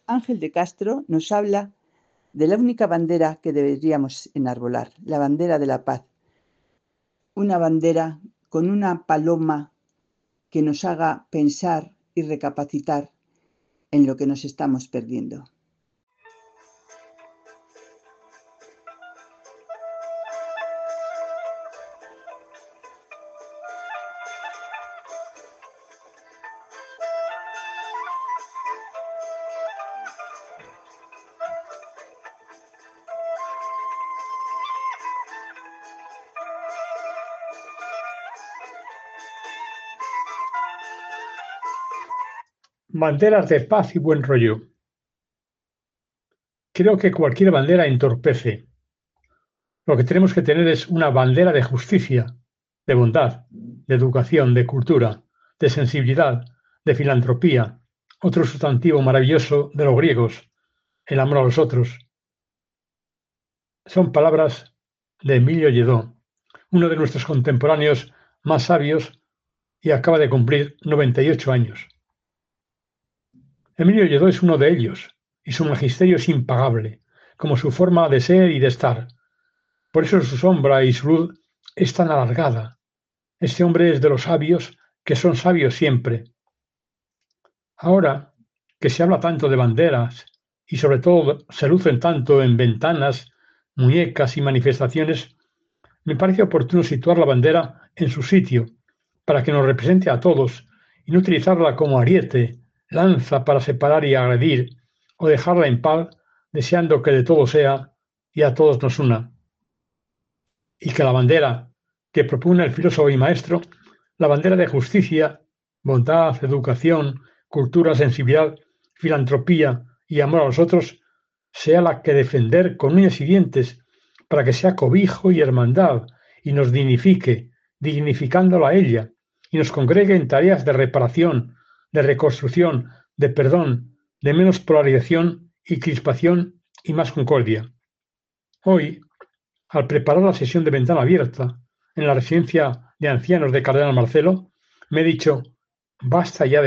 Ángel de Castro nos habla de la única bandera que deberíamos enarbolar, la bandera de la paz. Una bandera con una paloma que nos haga pensar y recapacitar en lo que nos estamos perdiendo. Banderas de paz y buen rollo. Creo que cualquier bandera entorpece. Lo que tenemos que tener es una bandera de justicia, de bondad, de educación, de cultura, de sensibilidad, de filantropía. Otro sustantivo maravilloso de los griegos, el amor a los otros. Son palabras de Emilio Lledó, uno de nuestros contemporáneos más sabios y acaba de cumplir 98 años. Emilio Lledó es uno de ellos, y su magisterio es impagable, como su forma de ser y de estar. Por eso su sombra y su luz es tan alargada. Este hombre es de los sabios que son sabios siempre. Ahora que se habla tanto de banderas y sobre todo se lucen tanto en ventanas, muñecas y manifestaciones, me parece oportuno situar la bandera en su sitio para que nos represente a todos y no utilizarla como ariete, lanza para separar y agredir o dejarla en paz deseando que de todo sea y a todos nos una. Y que la bandera que propone el filósofo y maestro, la bandera de justicia, bondad, educación, cultura, sensibilidad, filantropía y amor a los otros, sea la que defender con uñas y dientes para que sea cobijo y hermandad y nos dignifique, dignificándola a ella, y nos congregue en tareas de reparación, de reconstrucción, de perdón, de menos polarización y crispación y más concordia. Hoy, al preparar la sesión de ventana abierta en la residencia de ancianos de Cardenal Marcelo, me he dicho, basta ya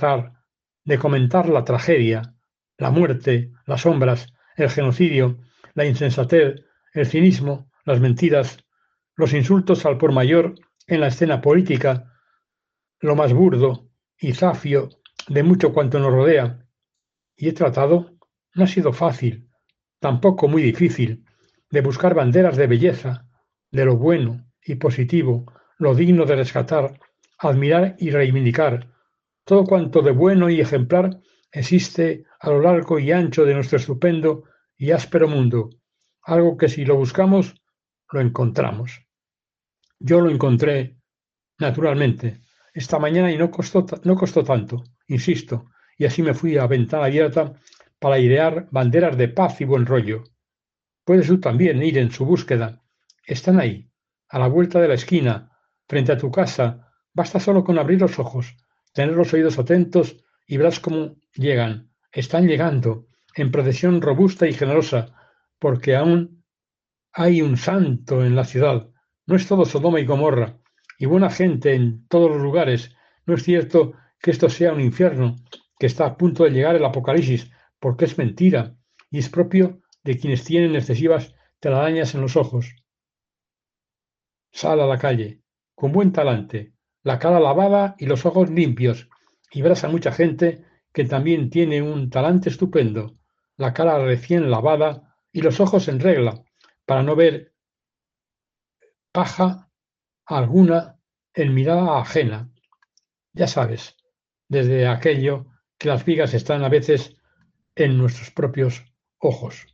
de comentar la tragedia, la muerte, las sombras, el genocidio, la insensatez, el cinismo, las mentiras, los insultos al por mayor en la escena política, lo más burdo y zafio de mucho cuanto nos rodea. Y he tratado, no ha sido fácil, tampoco muy difícil, de buscar banderas de belleza, de lo bueno y positivo, lo digno de rescatar, admirar y reivindicar, todo cuanto de bueno y ejemplar existe a lo largo y ancho de nuestro estupendo y áspero mundo, algo que si lo buscamos, lo encontramos. Yo lo encontré, naturalmente, esta mañana y no costó tanto, insisto, y así me fui a ventana abierta para idear banderas de paz y buen rollo. Puedes tú también ir en su búsqueda. Están ahí, a la vuelta de la esquina, frente a tu casa. Basta solo con abrir los ojos, tener los oídos atentos y verás cómo llegan. Están llegando, en procesión robusta y generosa, porque aún hay un santo en la ciudad. No es todo Sodoma y Gomorra, y buena gente en todos los lugares. No es cierto que esto sea un infierno, que está a punto de llegar el apocalipsis, porque es mentira, y es propio de quienes tienen excesivas telarañas en los ojos. Sal a la calle, con buen talante, la cara lavada y los ojos limpios, y verás a mucha gente que también tiene un talante estupendo, la cara recién lavada y los ojos en regla, para no ver paja alguna en mirada ajena. Ya sabes, desde aquello que las vigas están a veces en nuestros propios ojos.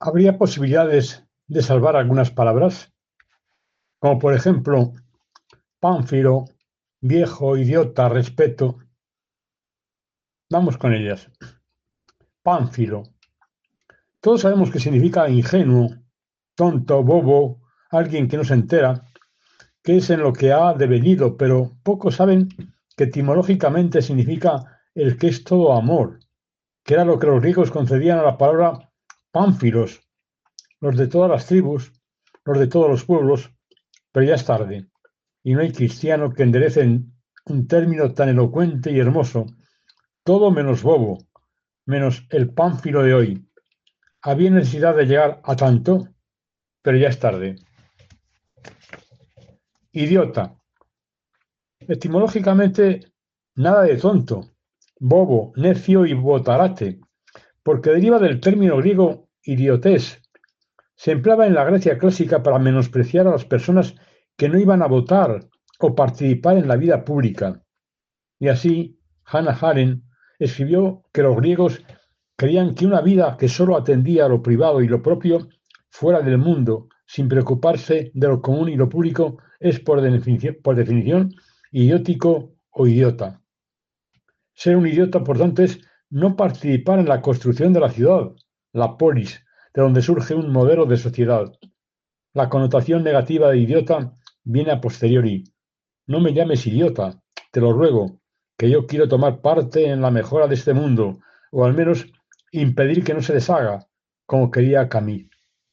¿Habría posibilidades de salvar algunas palabras? Como por ejemplo, pánfilo, viejo, idiota, respeto. Vamos con ellas. Pánfilo. Todos sabemos que significa ingenuo, tonto, bobo, alguien que no se entera, que es en lo que ha devenido, pero pocos saben que etimológicamente significa el que es todo amor, que era lo que los griegos concedían a la palabra pánfilos, los de todas las tribus, los de todos los pueblos, pero ya es tarde, y no hay cristiano que enderece un término tan elocuente y hermoso, todo menos bobo, menos el pánfilo de hoy. Había necesidad de llegar a tanto, pero ya es tarde. Idiota. Etimológicamente, nada de tonto, bobo, necio y botarate, porque deriva del término griego idiotés. Se empleaba en la Grecia clásica para menospreciar a las personas que no iban a votar o participar en la vida pública. Y así, Hannah Arendt escribió que los griegos creían que una vida que solo atendía a lo privado y lo propio, fuera del mundo, sin preocuparse de lo común y lo público, es por definición idiótico o idiota. Ser un idiota, por tanto, es no participar en la construcción de la ciudad, la polis, de donde surge un modelo de sociedad. La connotación negativa de idiota viene a posteriori. No me llames idiota, te lo ruego, que yo quiero tomar parte en la mejora de este mundo, o al menos impedir que no se deshaga, como quería Camus.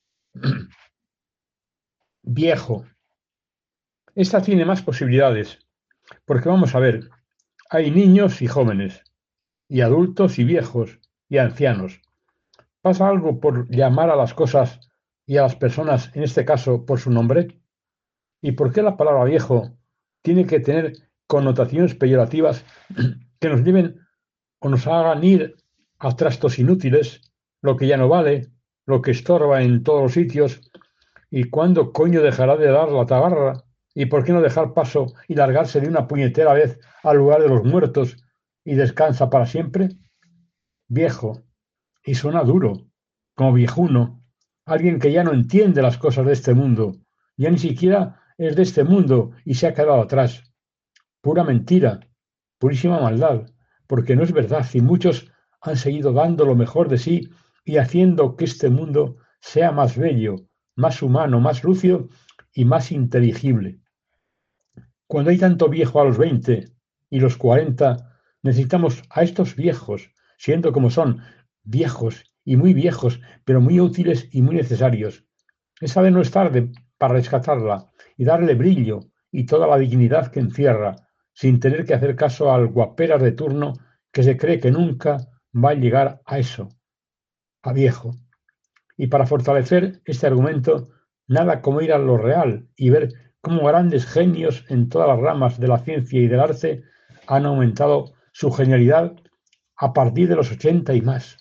Viejo. Esta tiene más posibilidades, porque vamos a ver, hay niños y jóvenes, y adultos y viejos, y ancianos. ¿Pasa algo por llamar a las cosas y a las personas, en este caso, por su nombre? ¿Y por qué la palabra viejo tiene que tener connotaciones peyorativas que nos lleven o nos hagan ir a trastos inútiles, lo que ya no vale, lo que estorba en todos los sitios? ¿Y cuándo coño dejará de dar la tabarra? ¿Y por qué no dejar paso y largarse de una puñetera vez al lugar de los muertos y descansa para siempre? Viejo. Y suena duro, como viejuno, alguien que ya no entiende las cosas de este mundo, ya ni siquiera es de este mundo y se ha quedado atrás. Pura mentira, purísima maldad, porque no es verdad y muchos han seguido dando lo mejor de sí y haciendo que este mundo sea más bello, más humano, más lúcido y más inteligible. Cuando hay tanto viejo a los 20 y los 40, necesitamos a estos viejos, siendo como son, viejos y muy viejos, pero muy útiles y muy necesarios. Esa de no es tarde para rescatarla y darle brillo y toda la dignidad que encierra, sin tener que hacer caso al guaperas de turno que se cree que nunca va a llegar a eso, a viejo. Y para fortalecer este argumento, nada como ir a lo real y ver cómo grandes genios en todas las ramas de la ciencia y del arte han aumentado su genialidad a partir de los 80 y más.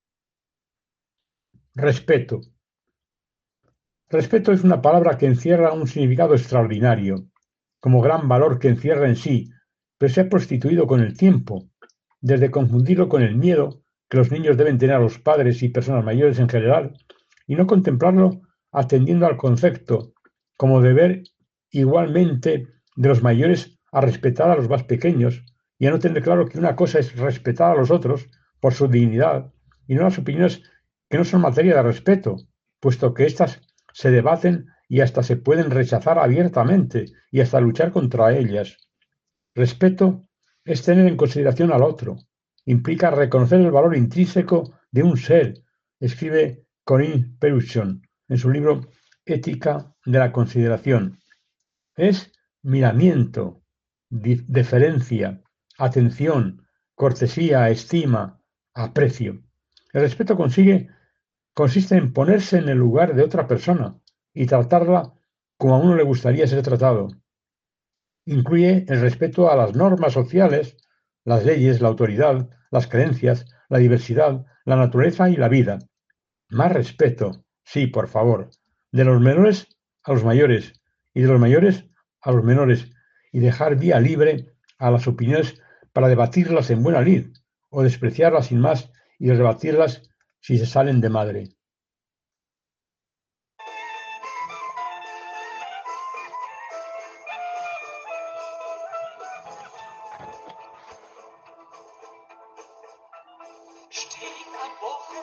Respeto. Respeto es una palabra que encierra un significado extraordinario, como gran valor que encierra en sí, pero se ha prostituido con el tiempo, desde confundirlo con el miedo que los niños deben tener a los padres y personas mayores en general, y no contemplarlo atendiendo al concepto como deber igualmente de los mayores a respetar a los más pequeños, y a no tener claro que una cosa es respetar a los otros por su dignidad y no las opiniones que no son materia de respeto, puesto que éstas se debaten y hasta se pueden rechazar abiertamente y hasta luchar contra ellas. Respeto es tener en consideración al otro, implica reconocer el valor intrínseco de un ser, escribe Corinne Peruchon en su libro Ética de la consideración. Es miramiento, deferencia, atención, cortesía, estima, aprecio. El respeto consiste en ponerse en el lugar de otra persona y tratarla como a uno le gustaría ser tratado. Incluye el respeto a las normas sociales, las leyes, la autoridad, las creencias, la diversidad, la naturaleza y la vida. Más respeto, sí, por favor, de los menores a los mayores y de los mayores a los menores, y dejar vía libre a las opiniones para debatirlas en buena lid o despreciarlas sin más y rebatirlas si se salen de madre.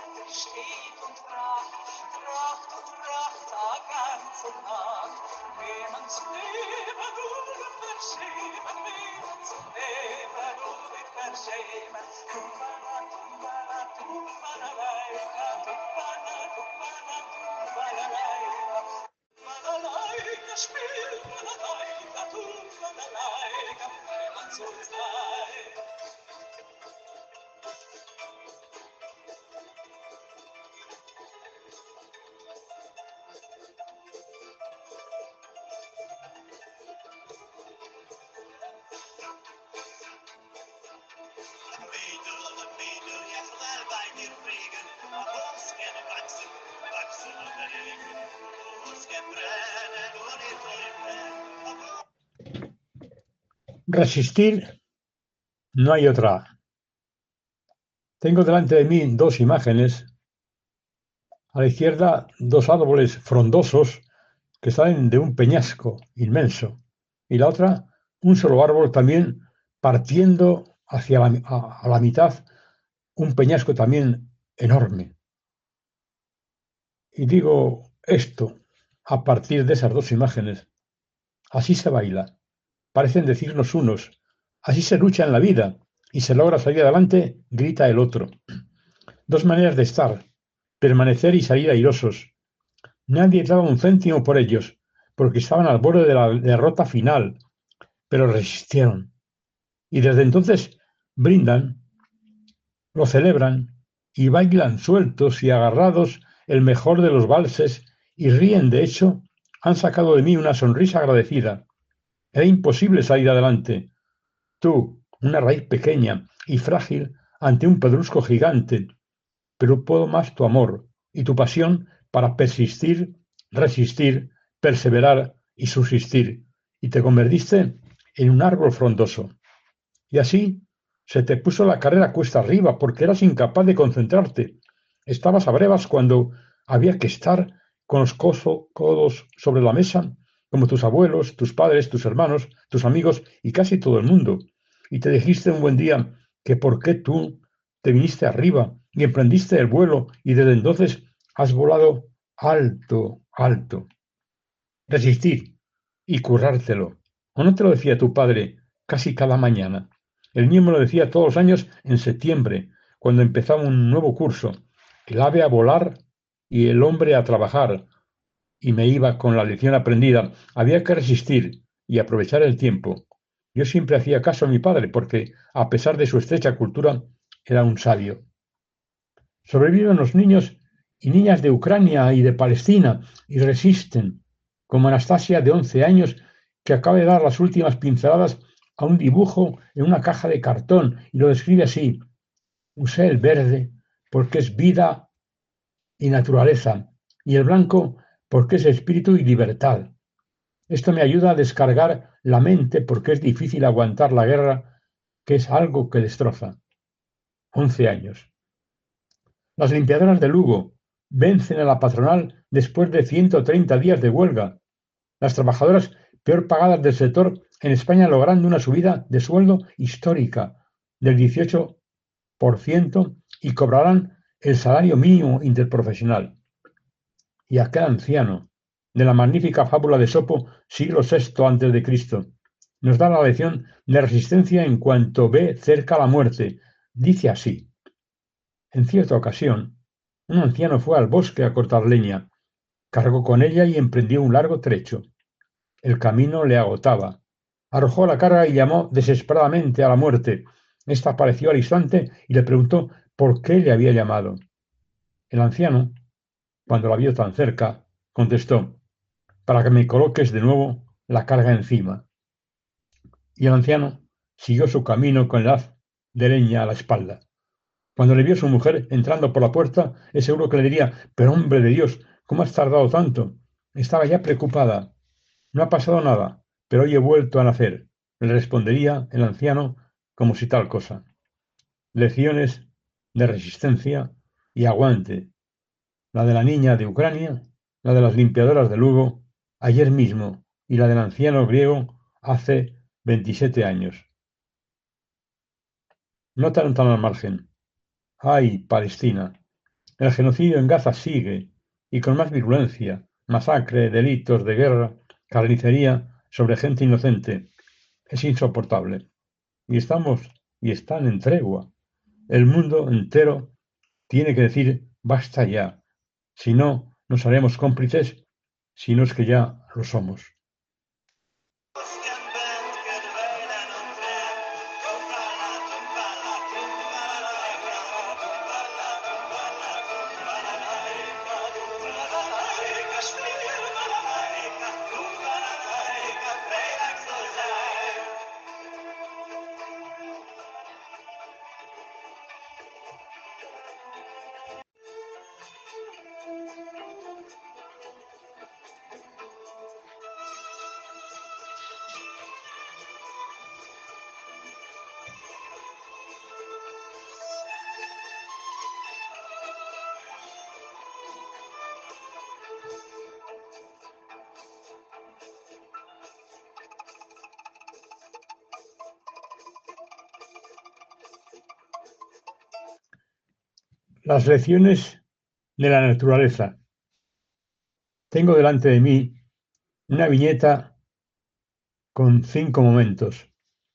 Resistir, no hay otra. Tengo delante de mí dos imágenes. A la izquierda, dos árboles frondosos que salen de un peñasco inmenso. Y la otra, un solo árbol también partiendo hacia a la mitad, un peñasco también enorme. Y digo esto a partir de esas dos imágenes. Así se baila. Parecen decirnos unos. Así se lucha en la vida y se logra salir adelante, grita el otro. Dos maneras de estar, permanecer y salir airosos. Nadie daba un céntimo por ellos, porque estaban al borde de la derrota final, pero resistieron. Y desde entonces brindan, lo celebran y bailan sueltos y agarrados el mejor de los valses y ríen. De hecho, han sacado de mí una sonrisa agradecida. Era imposible salir adelante. Tú, una raíz pequeña y frágil ante un pedrusco gigante, pero puedo más tu amor y tu pasión para persistir, resistir, perseverar y subsistir, y te convertiste en un árbol frondoso. Y así se te puso la carrera cuesta arriba porque eras incapaz de concentrarte. Estabas a brevas cuando había que estar con los codos sobre la mesa, como tus abuelos, tus padres, tus hermanos, tus amigos y casi todo el mundo. Y te dijiste un buen día que por qué tú te viniste arriba y emprendiste el vuelo y desde entonces has volado alto, alto. Resistir y currártelo. ¿O no te lo decía tu padre casi cada mañana? El mío me lo decía todos los años en septiembre, cuando empezaba un nuevo curso. El ave a volar y el hombre a trabajar. Y me iba con la lección aprendida. Había que resistir y aprovechar el tiempo. Yo siempre hacía caso a mi padre porque, a pesar de su estrecha cultura, era un sabio. Sobreviven los niños y niñas de Ucrania y de Palestina y resisten, como Anastasia de 11 años que acaba de dar las últimas pinceladas a un dibujo en una caja de cartón y lo describe así: usé el verde porque es vida y naturaleza y el blanco porque es espíritu y libertad. Esto me ayuda a descargar la mente porque es difícil aguantar la guerra, que es algo que destroza. 11 años. Las limpiadoras de Lugo vencen a la patronal después de 130 días de huelga. Las trabajadoras peor pagadas del sector en España logrando una subida de sueldo histórica del 18% y cobrarán el salario mínimo interprofesional. Y aquel anciano de la magnífica fábula de Esopo, siglo VI antes de Cristo, nos da la lección de resistencia en cuanto ve cerca la muerte. Dice así: en cierta ocasión, un anciano fue al bosque a cortar leña, cargó con ella y emprendió un largo trecho. El camino le agotaba. Arrojó la carga y llamó desesperadamente a la muerte. Esta apareció al instante y le preguntó por qué le había llamado. El anciano, cuando la vio tan cerca, contestó: para que me coloques de nuevo la carga encima. Y el anciano siguió su camino con el haz de leña a la espalda. Cuando le vio su mujer entrando por la puerta, es seguro que le diría: pero hombre de Dios, ¿cómo has tardado tanto? Estaba ya preocupada. No ha pasado nada, pero hoy he vuelto a nacer, le respondería el anciano como si tal cosa. Lecciones de resistencia y aguante. La de la niña de Ucrania, la de las limpiadoras de Lugo, ayer mismo, y la del anciano griego hace 27 años. No tan al margen. ¡Ay, Palestina! El genocidio en Gaza sigue, y con más virulencia, masacre, delitos de guerra, carnicería sobre gente inocente. Es insoportable. Y están en tregua. El mundo entero tiene que decir basta ya. Si no, nos haremos cómplices, si no es que ya lo somos. Las lecciones de la naturaleza. Tengo delante de mí una viñeta con 5 momentos.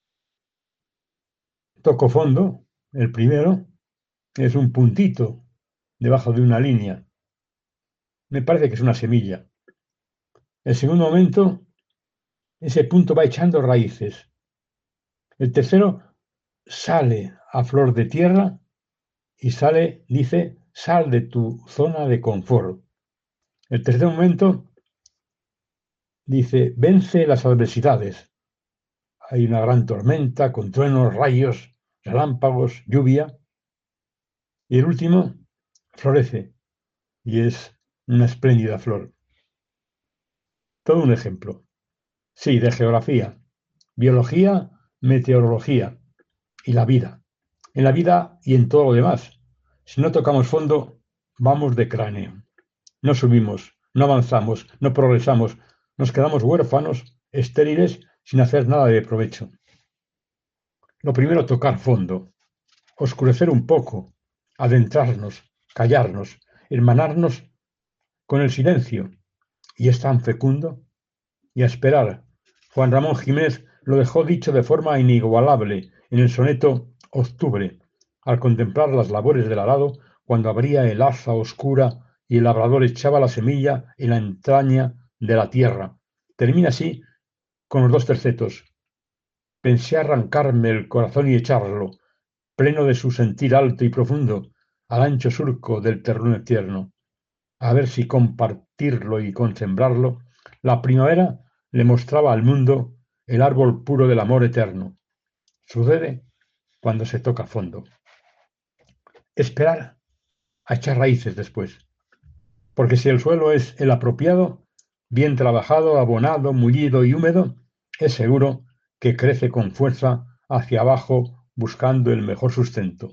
Toco fondo, el primero es un puntito debajo de una línea. Me parece que es una semilla. El segundo momento, ese punto va echando raíces. El tercero sale a flor de tierra y dice, sal de tu zona de confort. El tercer momento dice, vence las adversidades. Hay una gran tormenta con truenos, rayos, relámpagos, lluvia. Y el último florece y es una espléndida flor. Todo un ejemplo. Sí, de geografía, biología, meteorología y la vida. En la vida y en todo lo demás. Si no tocamos fondo, vamos de cráneo. No subimos, no avanzamos, no progresamos, nos quedamos huérfanos, estériles, sin hacer nada de provecho. Lo primero, tocar fondo, oscurecer un poco, adentrarnos, callarnos, hermanarnos con el silencio. Y es tan fecundo. Y a esperar. Juan Ramón Jiménez lo dejó dicho de forma inigualable en el soneto Octubre, al contemplar las labores del arado cuando abría el aza oscura y el labrador echaba la semilla en la entraña de la tierra. Termina así con los dos tercetos. Pensé arrancarme el corazón y echarlo, pleno de su sentir alto y profundo, al ancho surco del terruño tierno, a ver si compartirlo y con sembrarlo, la primavera le mostraba al mundo el árbol puro del amor eterno. Sucede cuando se toca fondo. Esperar a echar raíces después, porque si el suelo es el apropiado, bien trabajado, abonado, mullido y húmedo, es seguro que crece con fuerza hacia abajo buscando el mejor sustento.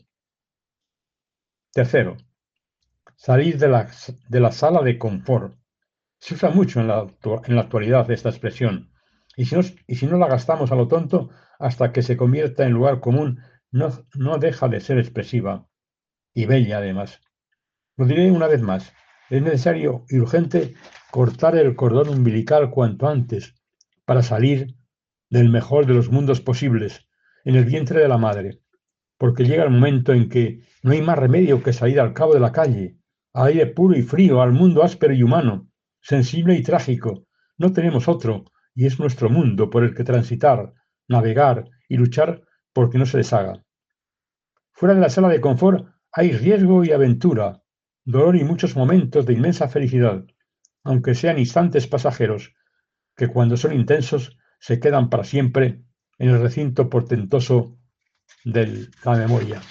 Tercero, salir de la sala de confort. Se usa mucho en la actualidad esta expresión, y si no la gastamos a lo tonto, hasta que se convierta en lugar común, no deja de ser expresiva, y bella además. Lo diré una vez más, es necesario y urgente cortar el cordón umbilical cuanto antes, para salir del mejor de los mundos posibles, en el vientre de la madre, porque llega el momento en que no hay más remedio que salir al cabo de la calle, al aire puro y frío, al mundo áspero y humano, sensible y trágico. No tenemos otro, y es nuestro mundo por el que transitar, navegar y luchar porque no se deshaga. Fuera de la sala de confort hay riesgo y aventura, dolor y muchos momentos de inmensa felicidad, aunque sean instantes pasajeros, que cuando son intensos se quedan para siempre en el recinto portentoso de la memoria.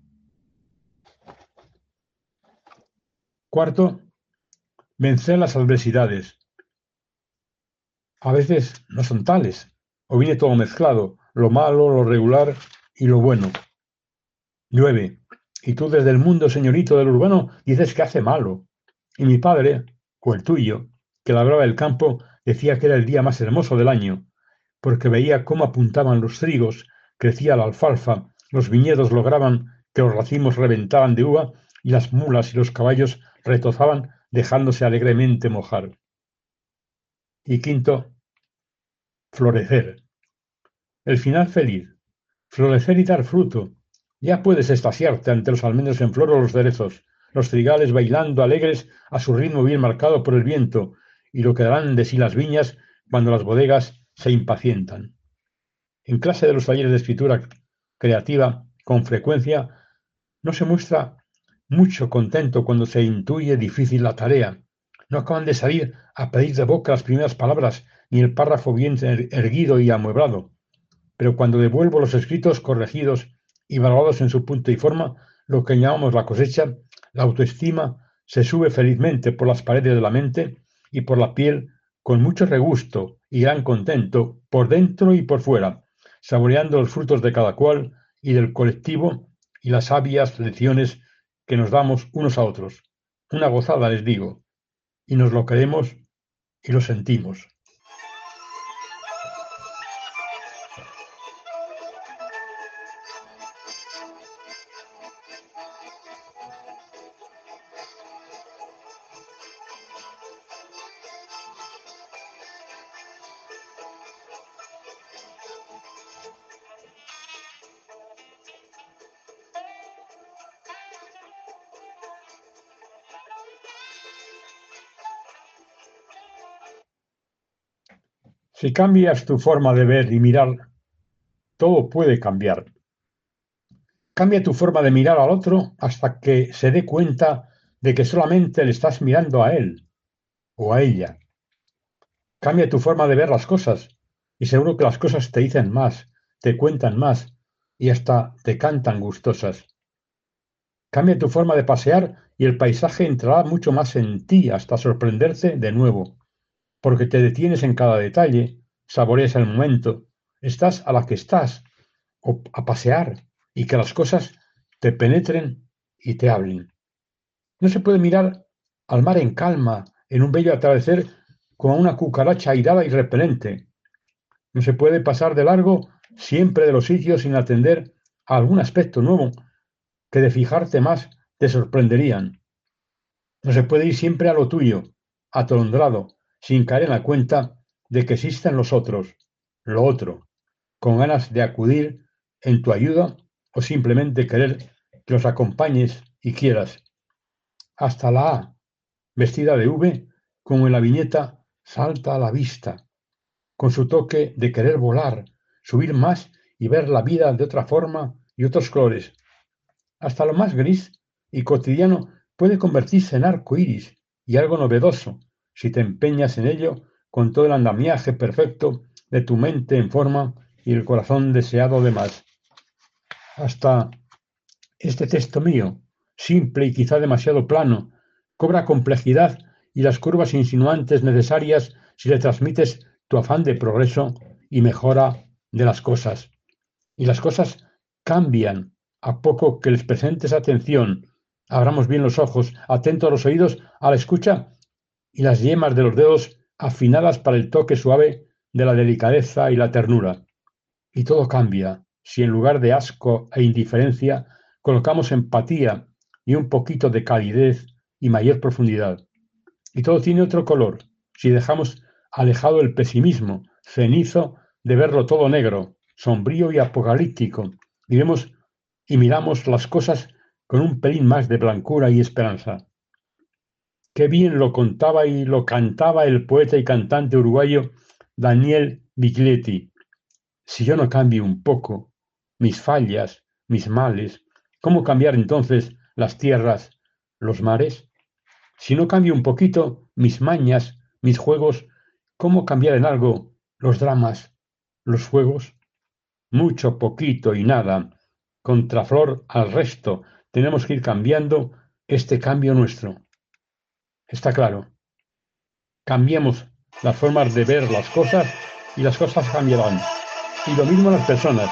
Cuarto, vencer las adversidades. A veces no son tales, o viene todo mezclado, lo malo, lo regular y lo bueno. 9. Y tú desde el mundo señorito del urbano dices que hace malo. Y mi padre, o el tuyo, que labraba el campo, decía que era el día más hermoso del año, porque veía cómo apuntaban los trigos, crecía la alfalfa, los viñedos lograban que los racimos reventaran de uva y las mulas y los caballos retozaban dejándose alegremente mojar. Y quinto, florecer. El final feliz. Florecer y dar fruto. Ya puedes extasiarte ante los almendros en flor o los cerezos, los trigales bailando alegres a su ritmo bien marcado por el viento, y lo que darán de sí las viñas cuando las bodegas se impacientan. En clase de los talleres de escritura creativa, con frecuencia, no se muestra mucho contento cuando se intuye difícil la tarea. No acaban de salir a pedir de boca las primeras palabras, ni el párrafo bien erguido y amueblado. Pero cuando devuelvo los escritos corregidos y valorados en su punto y forma, lo que llamamos la cosecha, la autoestima se sube felizmente por las paredes de la mente y por la piel con mucho regusto y gran contento por dentro y por fuera, saboreando los frutos de cada cual y del colectivo y las sabias lecciones que nos damos unos a otros. Una gozada, les digo, y nos lo creemos y lo sentimos. Si cambias tu forma de ver y mirar, todo puede cambiar. Cambia tu forma de mirar al otro hasta que se dé cuenta de que solamente le estás mirando a él o a ella. Cambia tu forma de ver las cosas y seguro que las cosas te dicen más, te cuentan más y hasta te cantan gustosas. Cambia tu forma de pasear y el paisaje entrará mucho más en ti hasta sorprenderte de nuevo, porque te detienes en cada detalle, saboreas el momento, estás a la que estás, o a pasear, y que las cosas te penetren y te hablen. No se puede mirar al mar en calma, en un bello atardecer, como a una cucaracha airada y repelente. No se puede pasar de largo siempre de los sitios sin atender a algún aspecto nuevo que de fijarte más te sorprenderían. No se puede ir siempre a lo tuyo, atolondrado, sin caer en la cuenta de que existen los otros, lo otro, con ganas de acudir en tu ayuda o simplemente querer que los acompañes y quieras. Hasta la A, vestida de V, como en la viñeta, salta a la vista, con su toque de querer volar, subir más y ver la vida de otra forma y otros colores. Hasta lo más gris y cotidiano puede convertirse en arco iris y algo novedoso si te empeñas en ello con todo el andamiaje perfecto de tu mente en forma y el corazón deseado de más. Hasta este texto mío, simple y quizá demasiado plano, cobra complejidad y las curvas insinuantes necesarias si le transmites tu afán de progreso y mejora de las cosas. Y las cosas cambian a poco que les presentes atención. Abramos bien los ojos, atentos a los oídos, a la escucha y las yemas de los dedos afinadas para el toque suave de la delicadeza y la ternura. Y todo cambia si en lugar de asco e indiferencia colocamos empatía y un poquito de calidez y mayor profundidad. Y todo tiene otro color si dejamos alejado el pesimismo cenizo de verlo todo negro, sombrío y apocalíptico, y vemos y miramos las cosas con un pelín más de blancura y esperanza. Qué bien lo contaba y lo cantaba el poeta y cantante uruguayo Daniel Biglietti. Si yo no cambio un poco mis fallas, mis males, ¿cómo cambiar entonces las tierras, los mares? Si no cambio un poquito mis mañas, mis juegos, ¿cómo cambiar en algo los dramas, los fuegos? Mucho, poquito y nada. Contraflor al resto. Tenemos que ir cambiando este cambio nuestro. Está claro. Cambiemos las formas de ver las cosas y las cosas cambiarán. Y lo mismo las personas.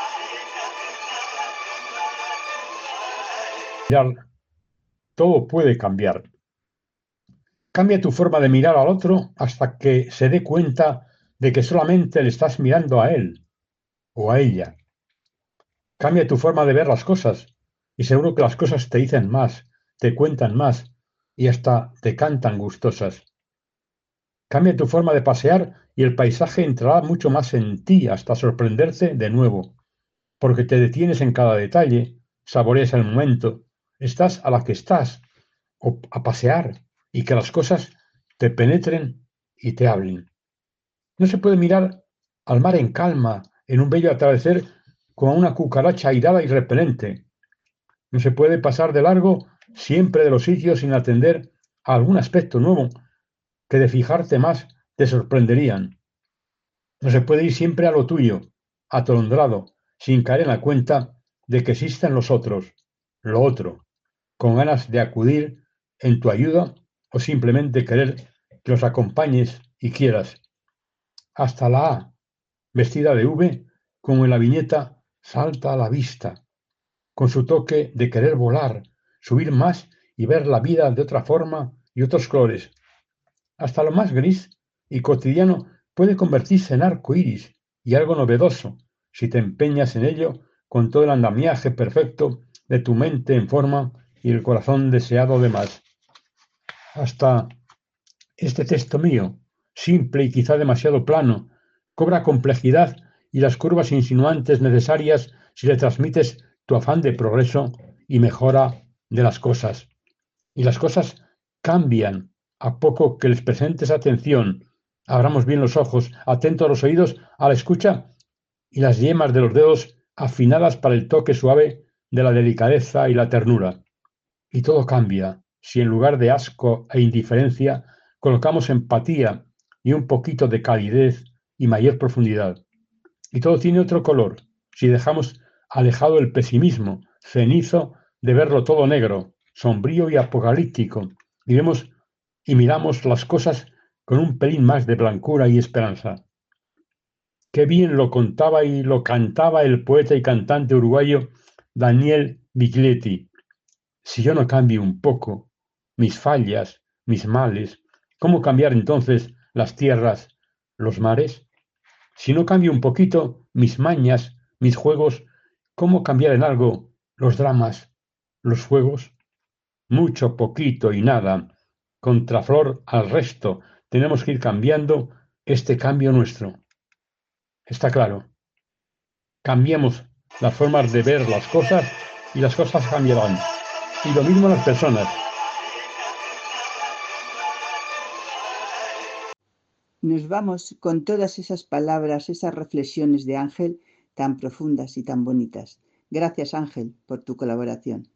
Todo puede cambiar. Cambia tu forma de mirar al otro hasta que se dé cuenta de que solamente le estás mirando a él o a ella. Cambia tu forma de ver las cosas y seguro que las cosas te dicen más, te cuentan más y hasta te cantan gustosas. Cambia tu forma de pasear y el paisaje entrará mucho más en ti hasta sorprenderte de nuevo, porque te detienes en cada detalle, saboreas el momento, estás a la que estás, o a pasear, y que las cosas te penetren y te hablen. No se puede mirar al mar en calma, en un bello atardecer, como a una cucaracha airada y repelente. No se puede pasar de largo siempre de los sitios sin atender a algún aspecto nuevo que de fijarte más te sorprenderían. No se puede ir siempre a lo tuyo, atolondrado, sin caer en la cuenta de que existen los otros, lo otro, con ganas de acudir en tu ayuda o simplemente querer que los acompañes y quieras. Hasta la A, vestida de V, como en la viñeta, salta a la vista, con su toque de querer volar, subir más y ver la vida de otra forma y otros colores. Hasta lo más gris y cotidiano puede convertirse en arco iris y algo novedoso si te empeñas en ello con todo el andamiaje perfecto de tu mente en forma y el corazón deseado de más. Hasta este texto mío, simple y quizá demasiado plano, cobra complejidad y las curvas insinuantes necesarias si le transmites tu afán de progreso y mejora de las cosas. Y las cosas cambian a poco que les presentes atención. Abramos bien los ojos, atentos los oídos a la escucha y las yemas de los dedos afinadas para el toque suave de la delicadeza y la ternura. Y todo cambia si en lugar de asco e indiferencia colocamos empatía y un poquito de calidez y mayor profundidad. Y todo tiene otro color si dejamos alejado el pesimismo, cenizo de verlo todo negro, sombrío y apocalíptico, y vemos y miramos las cosas con un pelín más de blancura y esperanza. Qué bien lo contaba y lo cantaba el poeta y cantante uruguayo Daniel Biglietti. Si yo no cambio un poco mis fallas, mis males, ¿cómo cambiar entonces las tierras, los mares? Si no cambio un poquito mis mañas, mis juegos, ¿cómo cambiar en algo los dramas, los fuegos? Mucho, poquito y nada. Contraflor al resto, tenemos que ir cambiando este cambio nuestro. Está claro. Cambiemos las formas de ver las cosas y las cosas cambiarán. Y lo mismo las personas. Nos vamos con todas esas palabras, esas reflexiones de Ángel tan profundas y tan bonitas. Gracias, Ángel, por tu colaboración.